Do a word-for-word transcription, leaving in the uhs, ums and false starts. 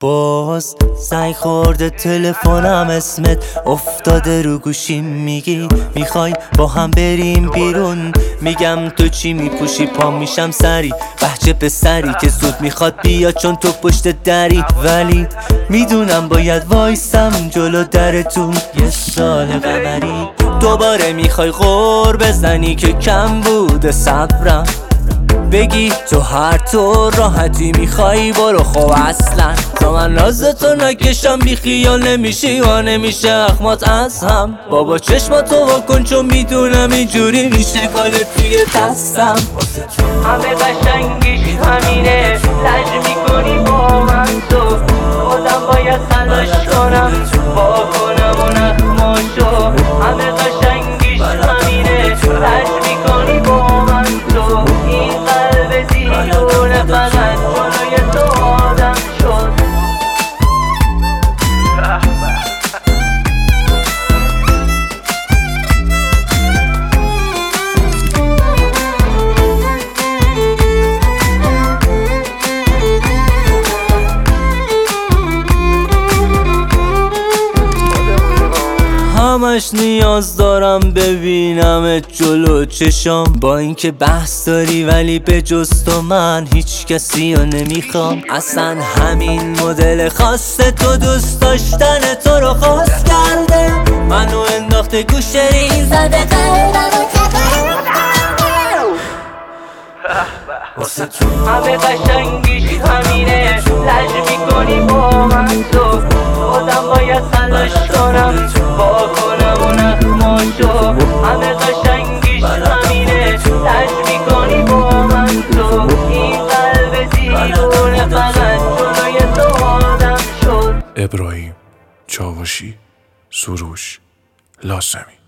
باز زنگ خورده تلفنم، اسمت افتاده رو گوشیم، میگی میخوای با هم بریم بیرون، میگم تو چی میپوشی، پا میشم سری بهجه به سری که زود میخواد بیا چون تو پشت دری، ولی میدونم باید وایسم جلو درتون یه سال قمری. دوباره میخوای غور بزنی که کم بوده صبرم، بگی تو هر طور راحتی میخوای برو، خب اصلا تا من نازتو نکشم بی خیال نمیشی و نمیشه اخمات از هم. بابا چشماتو واکن چون میدونم اینجوری میشه کالت توی دستم. همه قشنگیش همینه، لج میکنی با من تو، خودم باید تلاش کنم با کنم و نخماشو. همه قشنگیش همینه، لج میکنی با من تو، این قلب دیونه فقط جلوی تو آدم شد. همش نیاز دارم ببینمت جلو چشام، با اینکه بحث داری ولی به جز تو من هیچ کسی رو نمیخوام. اصلا همین مدل خاص تو، دوست داشتن تو رو خواست کرده، منو انداخته گوشه ریز زده قلبمو همه قشنگیش همینه، لج میکنی با من تو، خودم باید تلاش کنم با کنم و نخماشو. همه قشنگیش همینه، لج میکنی با من تو، این قلب دیونه فقط جلوی تو آدم شد. ابراهیم چاوشی، سروش، لاسمی.